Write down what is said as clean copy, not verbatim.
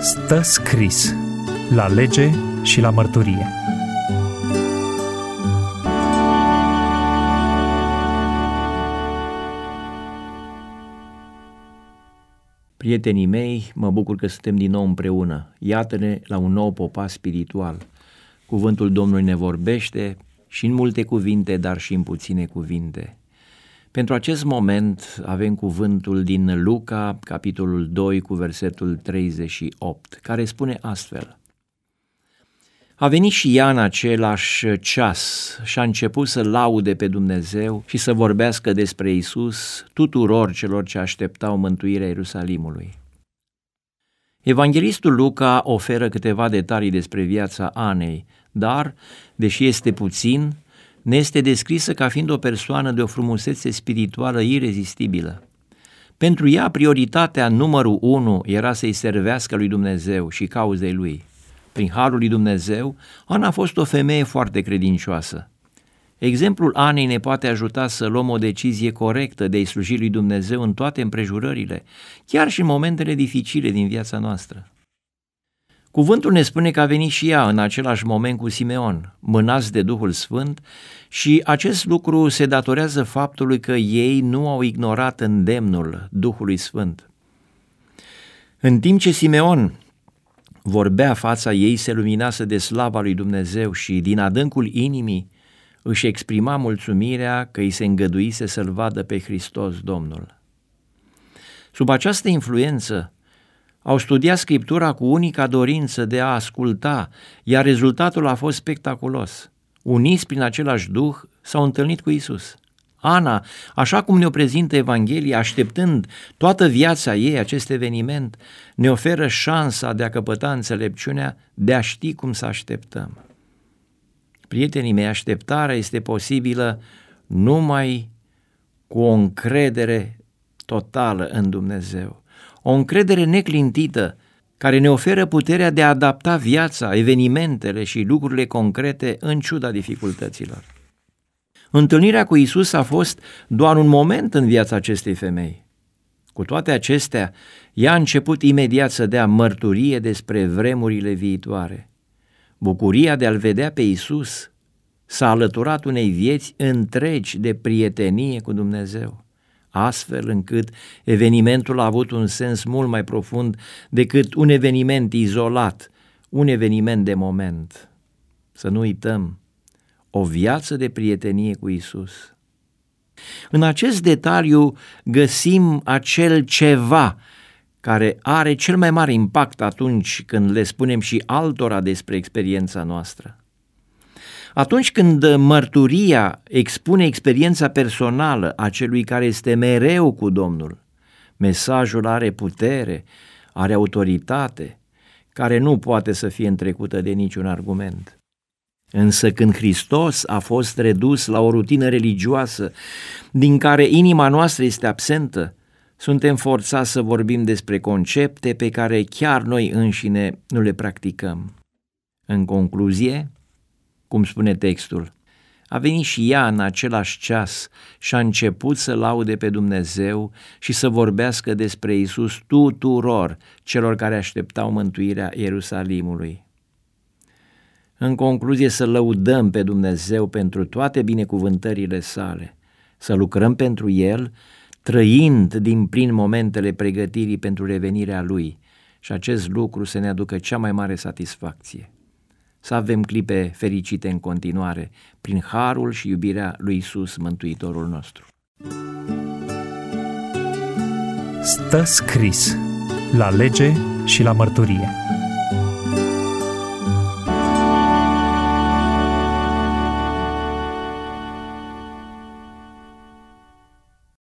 Stă scris la lege și la mărturie. Prietenii mei, mă bucur că suntem din nou împreună. Iată-ne la un nou popas spiritual. Cuvântul Domnului ne vorbește și în multe cuvinte, dar și în puține cuvinte. Pentru acest moment avem cuvântul din Luca, capitolul 2, cu versetul 38, care spune astfel: A venit și ea în același ceas și a început să laude pe Dumnezeu și să vorbească despre Iisus tuturor celor ce așteptau mântuirea Ierusalimului. Evanghelistul Luca oferă câteva detalii despre viața Anei, dar, deși este puțin, ne este descrisă ca fiind o persoană de o frumusețe spirituală irezistibilă. Pentru ea, prioritatea numărul 1 era să-i servească lui Dumnezeu și cauzei lui. Prin harul lui Dumnezeu, Ana a fost o femeie foarte credincioasă. Exemplul Anei ne poate ajuta să luăm o decizie corectă de a-i sluji lui Dumnezeu în toate împrejurările, chiar și în momentele dificile din viața noastră. Cuvântul ne spune că a venit și ea în același moment cu Simeon, mânați de Duhul Sfânt, și acest lucru se datorează faptului că ei nu au ignorat îndemnul Duhului Sfânt. În timp ce Simeon vorbea, fața ei se luminase de slava lui Dumnezeu și din adâncul inimii își exprima mulțumirea că îi se îngăduise să-L vadă pe Hristos Domnul. Sub această influență au studiat Scriptura cu unica dorință de a asculta, iar rezultatul a fost spectaculos. Uniți prin același Duh, s-au întâlnit cu Iisus. Ana, așa cum ne-o prezintă Evanghelia, așteptând toată viața ei acest eveniment, ne oferă șansa de a căpăta înțelepciunea de a ști cum să așteptăm. Prietenii mei, așteptarea este posibilă numai cu o încredere totală în Dumnezeu. O încredere neclintită care ne oferă puterea de a adapta viața, evenimentele și lucrurile concrete în ciuda dificultăților. Întâlnirea cu Iisus a fost doar un moment în viața acestei femei. Cu toate acestea, ea a început imediat să dea mărturie despre vremurile viitoare. Bucuria de a-L vedea pe Iisus s-a alăturat unei vieți întregi de prietenie cu Dumnezeu, astfel încât evenimentul a avut un sens mult mai profund decât un eveniment izolat, un eveniment de moment. Să nu uităm, o viață de prietenie cu Iisus. În acest detaliu găsim acel ceva care are cel mai mare impact atunci când le spunem și altora despre experiența noastră. Atunci când mărturia expune experiența personală a celui care este mereu cu Domnul, mesajul are putere, are autoritate, care nu poate să fie întrecută de niciun argument. Însă când Hristos a fost redus la o rutină religioasă din care inima noastră este absentă, suntem forțați să vorbim despre concepte pe care chiar noi înșine nu le practicăm. În concluzie, cum spune textul, a venit și ea în același ceas și a început să laude pe Dumnezeu și să vorbească despre Iisus tuturor celor care așteptau mântuirea Ierusalimului. În concluzie, să lăudăm pe Dumnezeu pentru toate binecuvântările sale, să lucrăm pentru El, trăind din plin momentele pregătirii pentru revenirea Lui, și acest lucru să ne aducă cea mai mare satisfacție. Să avem clipe fericite în continuare, prin harul și iubirea lui Iisus, Mântuitorul nostru. Stă scris la lege și la mărturie.